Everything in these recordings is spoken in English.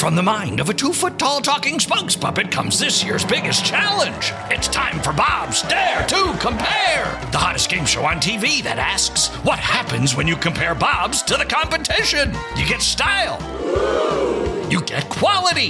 from the mind of a 2-foot-tall talking spokes puppet comes this year's biggest challenge. It's time for Bob's Dare to Compare, the hottest game show on TV that asks, what happens when you compare Bob's to the competition? You get style. You get quality.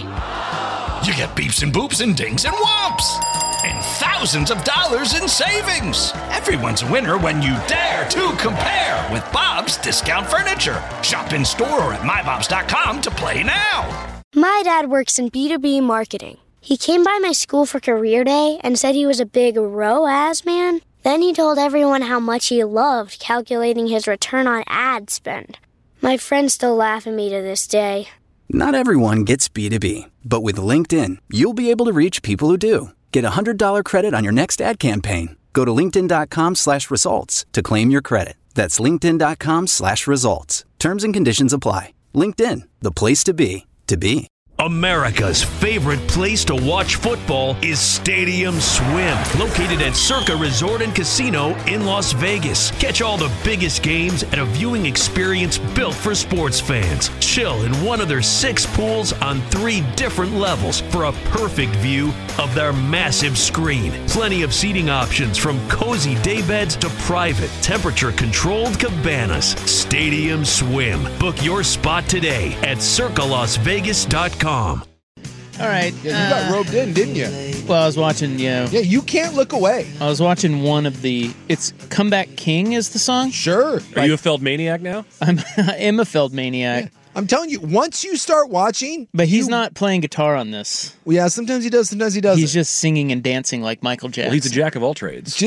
You get beeps and boops and dings and whomps. And thousands of dollars in savings. Everyone's a winner when you dare to compare with Bob's Discount Furniture. Shop in store or at mybobs.com to play now. My dad works in B2B marketing. He came by my school for career day and said he was a big ROAS man. Then he told everyone how much he loved calculating his return on ad spend. My friends still laugh at me to this day. Not everyone gets B2B, but with LinkedIn, you'll be able to reach people who do. Get a $100 credit on your next ad campaign. Go to linkedin.com/results to claim your credit. That's linkedin.com/results. Terms and conditions apply. LinkedIn, the place to be, to be. America's favorite place to watch football is Stadium Swim, located at Circa Resort and Casino in Las Vegas. Catch all the biggest games at a viewing experience built for sports fans. Chill in one of their 6 pools on 3 different levels for a perfect view of their massive screen. Plenty of seating options from cozy daybeds to private, temperature-controlled cabanas. Stadium Swim. Book your spot today at circalasvegas.com. All right. Yeah, you got roped in, didn't you? Well, I was watching, Yeah, you can't look away. I was watching one of the, it's Comeback King is the song? Sure. Are you a Feldmaniac now? I am a Feldmaniac. Yeah. I'm telling you, once you start watching... But he's not playing guitar on this. Well, yeah, sometimes he does, sometimes he doesn't. He's just singing and dancing like Michael Jackson. Well, he's a jack of all trades.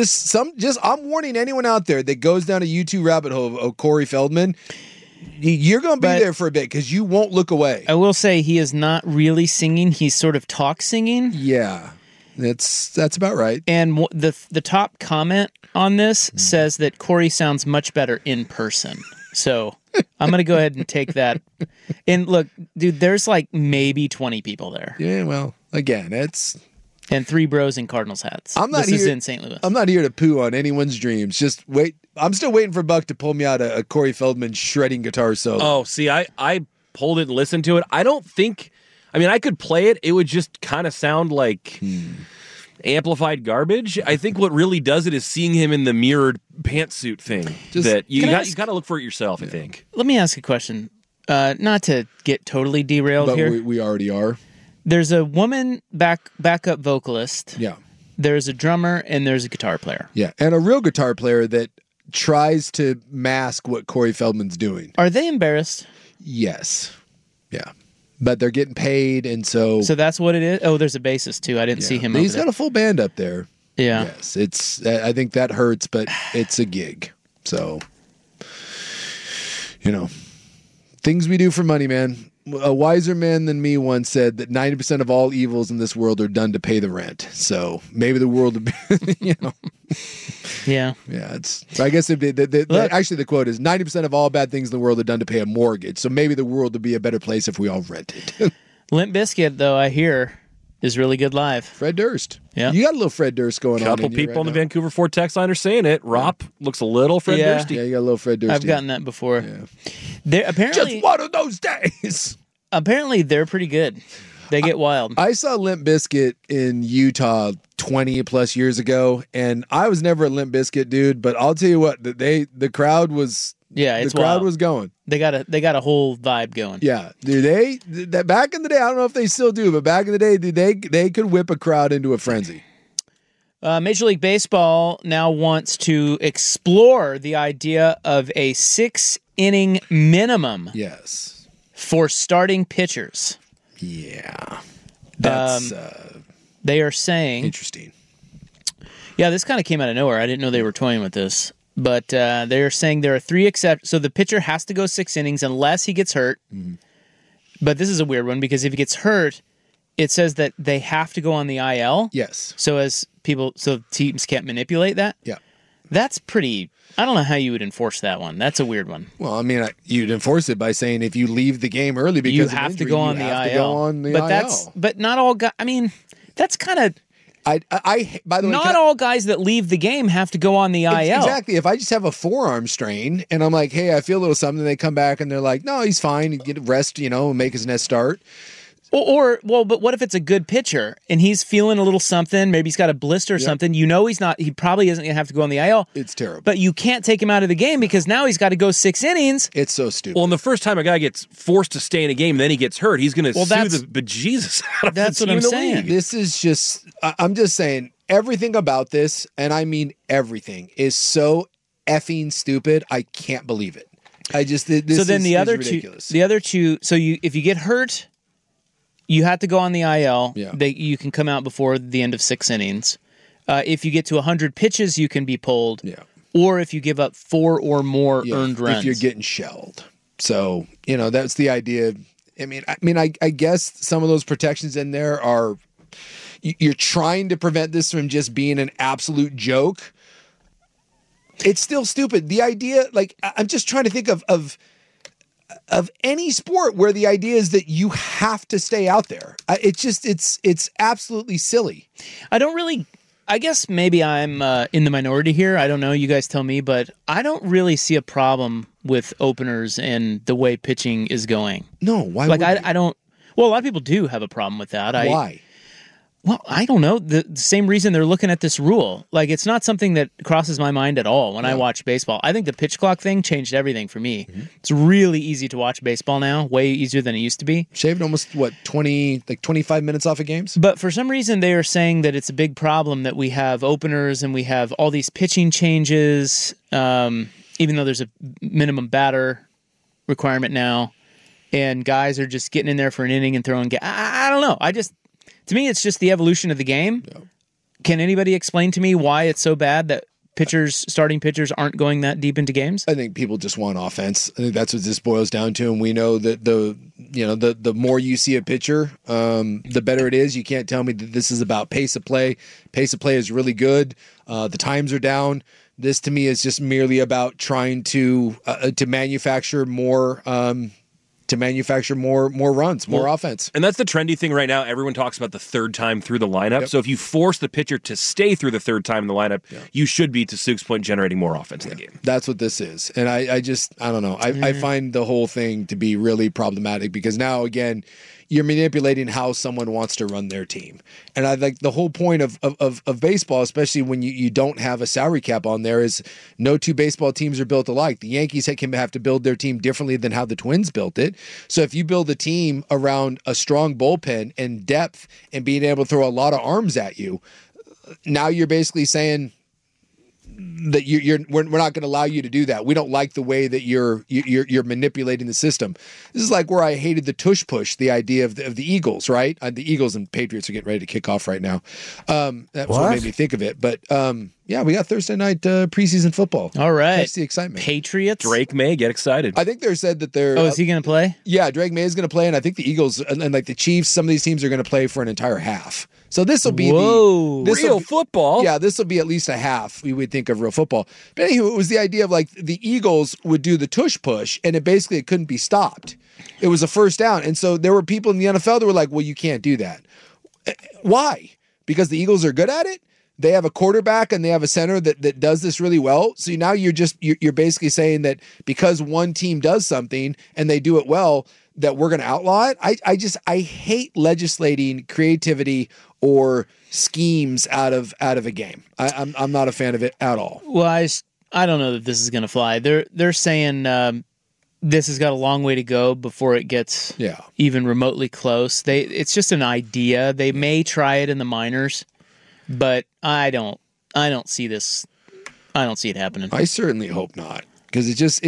I'm warning anyone out there that goes down a YouTube rabbit hole of Corey Feldman... You're going to be there for a bit because you won't look away. I will say he is not really singing. He's sort of talk singing. Yeah, that's about right. And the top comment on this says that Corey sounds much better in person. So I'm going to go ahead and take that. And look, dude, there's like maybe 20 people there. Yeah, well, again, it's... And 3 bros in Cardinals hats. This is in St. Louis. I'm not here to poo on anyone's dreams. Just wait. I'm still waiting for Buck to pull me out a Corey Feldman shredding guitar solo. Oh, see, I pulled it and listened to it. I don't think... I mean, I could play it. It would just kind of sound like amplified garbage. I think what really does it is seeing him in the mirrored pantsuit thing. That you got to look for it yourself, I think. Let me ask a question. Not to get totally derailed but here. We already are. There's a woman backup vocalist. Yeah. There's a drummer and there's a guitar player. Yeah, and a real guitar player that tries to mask what Corey Feldman's doing. Are they embarrassed? Yes. Yeah. But they're getting paid, and so... So that's what it is? Oh, there's a bassist, too. I didn't see him He's got a full band up there. Yeah. Yes, it's... I think that hurts, but it's a gig. So, things we do for money, man. A wiser man than me once said that 90% of all evils in this world are done to pay the rent. So maybe the world would be, Yeah. Yeah, I guess actually the quote is 90% of all bad things in the world are done to pay a mortgage. So maybe the world would be a better place if we all rented. Limp Bizkit, though, I hear, is really good live. Fred Durst. Yeah. You got a little Fred Durst going on. Couple people on the Vancouver Ford text line are saying it. Rop looks a little Fred Dursty. Yeah, you got a little Fred Durst. I've gotten that before. Yeah. They're apparently just one of those days. Apparently, they're pretty good. They get wild. I saw Limp Bizkit in Utah 20 plus years ago, and I was never a Limp Bizkit dude. But I'll tell you what, the crowd was it's the crowd wild. was going. They got a whole vibe going. Yeah, dude. That back in the day, I don't know if they still do, but back in the day, dude, they could whip a crowd into a frenzy. Major League Baseball now wants to explore the idea of a 6-inning minimum. Yes. For starting pitchers. Yeah. That's they are saying interesting. Yeah, this kind of came out of nowhere. I didn't know they were toying with this. But they're saying there are 3 exceptions. So the pitcher has to go 6 innings unless he gets hurt. Mm-hmm. But this is a weird one because if he gets hurt, it says that they have to go on the IL. Yes. So teams can't manipulate that. Yeah. That's pretty... I don't know how you would enforce that one. That's a weird one. Well, I mean, you'd enforce it by saying if you leave the game early because you of have injury, to go on the IL. But not all guys. I mean, that's kind of. By the way, not all guys that leave the game have to go on the IL. Exactly. If I just have a forearm strain and I'm like, hey, I feel a little something, they come back and they're like, no, he's fine. He get rest, and make his next start. But what if it's a good pitcher and he's feeling a little something? Maybe he's got a blister or something. You know, he probably isn't going to have to go on the IL. It's terrible. But you can't take him out of the game because now he's got to go 6 innings. It's so stupid. Well, and the first time a guy gets forced to stay in a game, then he gets hurt, he's going to sue the bejesus out of that's the what team I'm in the saying. league. This is just, I'm just saying, everything about this, and I mean everything, is so effing stupid. I can't believe it. Ridiculous. The other two. So if you get hurt, you have to go on the IL. Yeah. You can come out before the end of 6 innings. If you get to 100 pitches, you can be pulled. Yeah. Or if you give up 4 or more earned runs. If you're getting shelled. So, that's the idea. I guess some of those protections in there are, you're trying to prevent this from just being an absolute joke. It's still stupid. The idea, I'm just trying to think of any sport where the idea is that you have to stay out there. It's absolutely silly. I guess maybe I'm in the minority here. I don't know. You guys tell me, but I don't really see a problem with openers and the way pitching is going. No, why? I don't. Well, a lot of people do have a problem with that. Why? Well, I don't know. The same reason they're looking at this rule. It's not something that crosses my mind at all when I watch baseball. I think the pitch clock thing changed everything for me. Mm-hmm. It's really easy to watch baseball now, way easier than it used to be. Shaved almost, 25 minutes off of games? But for some reason, they are saying that it's a big problem that we have openers and we have all these pitching changes, even though there's a minimum batter requirement now, and guys are just getting in there for an inning and throwing. I don't know. To me, it's just the evolution of the game. Yeah. Can anybody explain to me why it's so bad that starting pitchers aren't going that deep into games? I think people just want offense. I think that's what this boils down to. And we know that the more you see a pitcher, the better it is. You can't tell me that this is about pace of play. Pace of play is really good. The times are down. This to me is just merely about trying to manufacture more. More runs, more offense. And that's the trendy thing right now. Everyone talks about the third time through the lineup. Yep. So if you force the pitcher to stay through the third time in the lineup, you should be, to Sook's point, generating more offense in the game. That's what this is. And I don't know. I find the whole thing to be really problematic because now, again, you're manipulating how someone wants to run their team. And I like the whole point of baseball, especially when you don't have a salary cap on there, is no two baseball teams are built alike. The Yankees can have to build their team differently than how the Twins built it. So if you build a team around a strong bullpen and depth and being able to throw a lot of arms at you, now you're basically saying that we're not going to allow you to do that. We don't like the way that you're manipulating the system. This is like where I hated the tush push, the idea of the Eagles, right? The Eagles and Patriots are getting ready to kick off right now. That's what made me think of it. But we got Thursday night preseason football. All right, that's the excitement. Patriots. Drake May, get excited. I think they said that they're. Oh, is he going to play? Yeah, Drake May is going to play, and I think the Eagles and like the Chiefs, some of these teams are going to play for an entire half. So this will be real football. Yeah, this will be at least a half. We would think of real football. But anywho, it was the idea of like the Eagles would do the tush push, and it couldn't be stopped. It was a first down, and so there were people in the NFL that were like, "Well, you can't do that." Why? Because the Eagles are good at it. They have a quarterback and they have a center that does this really well. So now you're basically saying that because one team does something and they do it well, that we're going to outlaw it. I hate legislating creativity or schemes out of a game. I'm not a fan of it at all. Well, I don't know that this is going to fly. They're saying this has got a long way to go before it gets even remotely close. It's just an idea. They may try it in the minors, but I don't see this. I don't see it happening. I certainly hope not, because it's just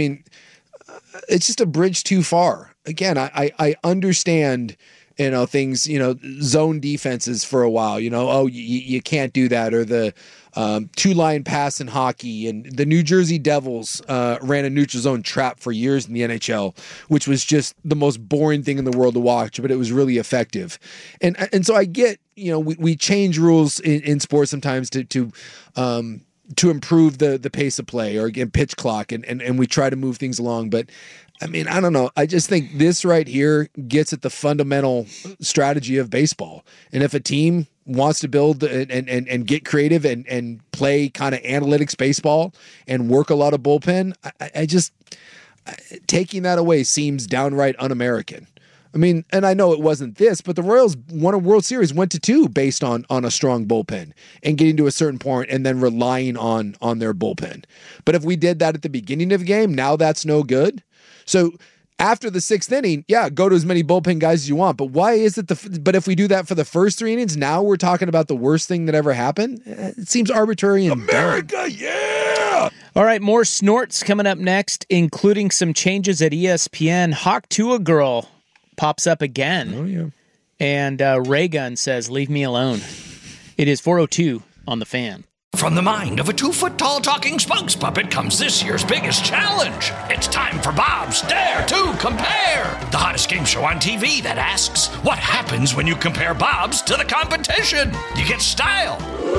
a bridge too far. Again, I understand, things, zone defenses for a while, you can't do that, or the two-line pass in hockey, and the New Jersey Devils ran a neutral zone trap for years in the NHL, which was just the most boring thing in the world to watch, but it was really effective. And so I get, we change rules in sports sometimes to improve the pace of play or again pitch clock, and we try to move things along. But I don't know. I just think this right here gets at the fundamental strategy of baseball. And if a team wants to build and get creative and play kind of analytics baseball and work a lot of bullpen, I just taking that away seems downright un-American. I mean, and I know it wasn't this, but the Royals won a World Series, went to 2 based on a strong bullpen and getting to a certain point and then relying on their bullpen. But if we did that at the beginning of the game, now that's no good. So after the 6th inning, yeah, go to as many bullpen guys as you want. But why is it but if we do that for the first 3 innings, now we're talking about the worst thing that ever happened? It seems arbitrary and America, yeah! All right, more snorts coming up next, including some changes at ESPN. Hawk Tuah girl pops up again. Oh, yeah. And Raygun says, leave me alone. It is 4:02 on The Fan. From the mind of a 2-foot-tall talking spokes puppet comes this year's biggest challenge. It's time for Bob's Dare to Compare, the hottest game show on TV that asks, what happens when you compare Bob's to the competition? You get style.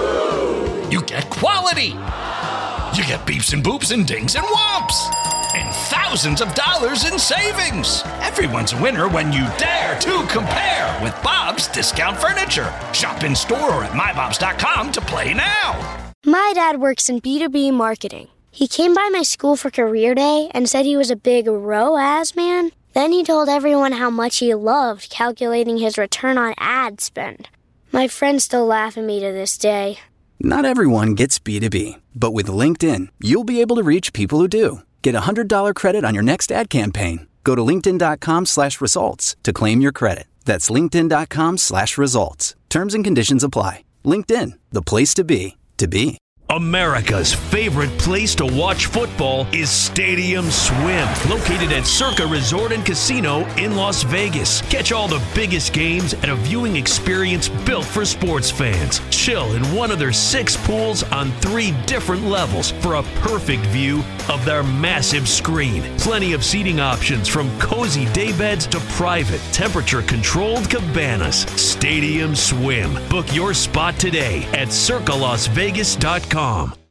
You get quality. You get beeps and boops and dings and whomps. And thousands of dollars in savings. Everyone's a winner when you dare to compare with Bob's Discount Furniture. Shop in store or at mybobs.com to play now. My dad works in B2B marketing. He came by my school for career day and said he was a big ROAS man. Then he told everyone how much he loved calculating his return on ad spend. My friends still laugh at me to this day. Not everyone gets B2B, but with LinkedIn, you'll be able to reach people who do. Get a $100 credit on your next ad campaign. Go to linkedin.com/results to claim your credit. That's linkedin.com/results. Terms and conditions apply. LinkedIn, the place to be, to be. America's favorite place to watch football is Stadium Swim, located at Circa Resort and Casino in Las Vegas. Catch all the biggest games at a viewing experience built for sports fans. Chill in one of their 6 pools on 3 different levels for a perfect view of their massive screen. Plenty of seating options from cozy daybeds to private, temperature-controlled cabanas. Stadium Swim. Book your spot today at circalasvegas.com.